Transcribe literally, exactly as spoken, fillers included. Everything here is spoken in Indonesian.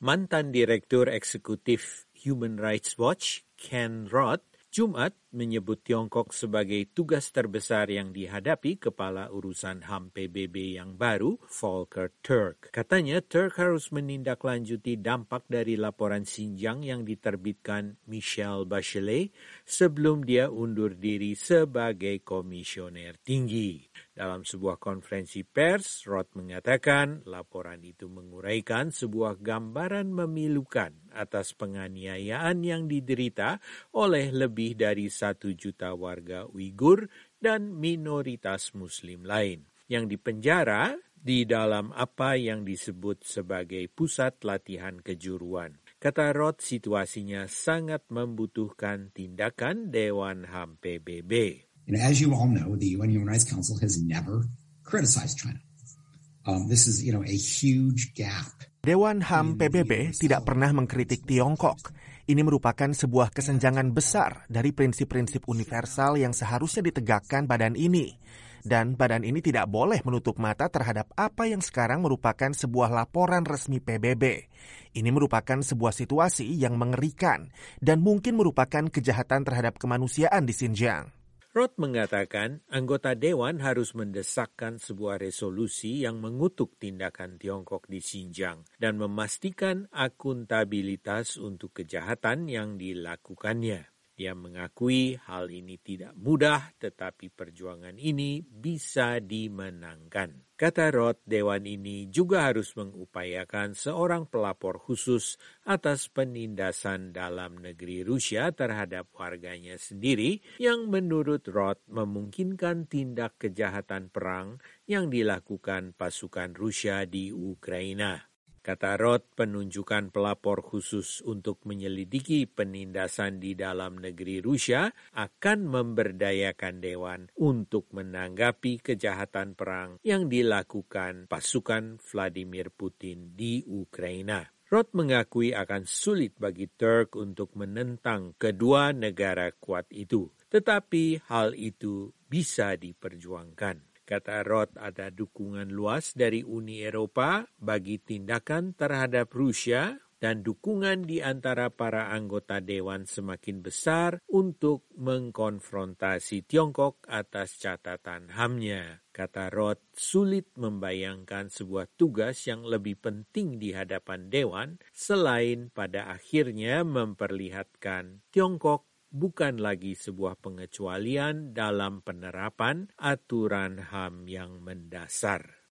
Mantan Direktur Eksekutif Human Rights Watch, Ken Roth, Jumat menyebut Tiongkok sebagai tugas terbesar yang dihadapi Kepala Urusan H A M P B B yang baru, Volker Turk. Katanya Turk harus menindaklanjuti dampak dari laporan Xinjiang yang diterbitkan Michelle Bachelet sebelum dia undur diri sebagai komisioner tinggi. Dalam sebuah konferensi pers, Roth mengatakan laporan itu menguraikan sebuah gambaran memilukan atas penganiayaan yang diderita oleh lebih dari satu juta warga Uighur dan minoritas Muslim lain yang dipenjara di dalam apa yang disebut sebagai pusat latihan kejuruan. Kata Roth, situasinya sangat membutuhkan tindakan Dewan H A M P B B. You know, as you all know, the U N Human Rights Council has never criticized China. Um, this is, you know, a huge gap. Dewan H A M P B B tidak pernah mengkritik Tiongkok. Ini merupakan sebuah kesenjangan besar dari prinsip-prinsip universal yang seharusnya ditegakkan badan ini. Dan badan ini tidak boleh menutup mata terhadap apa yang sekarang merupakan sebuah laporan resmi P B B. Ini merupakan sebuah situasi yang mengerikan dan mungkin merupakan kejahatan terhadap kemanusiaan di Xinjiang. Roth mengatakan anggota Dewan harus mendesakkan sebuah resolusi yang mengutuk tindakan Tiongkok di Xinjiang dan memastikan akuntabilitas untuk kejahatan yang dilakukannya. Dia mengakui hal ini tidak mudah, tetapi perjuangan ini bisa dimenangkan. Kata Roth, Dewan ini juga harus mengupayakan seorang pelapor khusus atas penindasan dalam negeri Rusia terhadap warganya sendiri yang menurut Roth memungkinkan tindak kejahatan perang yang dilakukan pasukan Rusia di Ukraina. Kata Roth, penunjukan pelapor khusus untuk menyelidiki penindasan di dalam negeri Rusia akan memberdayakan Dewan untuk menanggapi kejahatan perang yang dilakukan pasukan Vladimir Putin di Ukraina. Roth mengakui akan sulit bagi Turk untuk menentang kedua negara kuat itu, tetapi hal itu bisa diperjuangkan. Kata Roth, ada dukungan luas dari Uni Eropa bagi tindakan terhadap Rusia dan dukungan di antara para anggota Dewan semakin besar untuk mengkonfrontasi Tiongkok atas catatan H A M-nya. Kata Roth, sulit membayangkan sebuah tugas yang lebih penting di hadapan Dewan selain pada akhirnya memperlihatkan Tiongkok bukan lagi sebuah pengecualian dalam penerapan aturan H A M yang mendasar.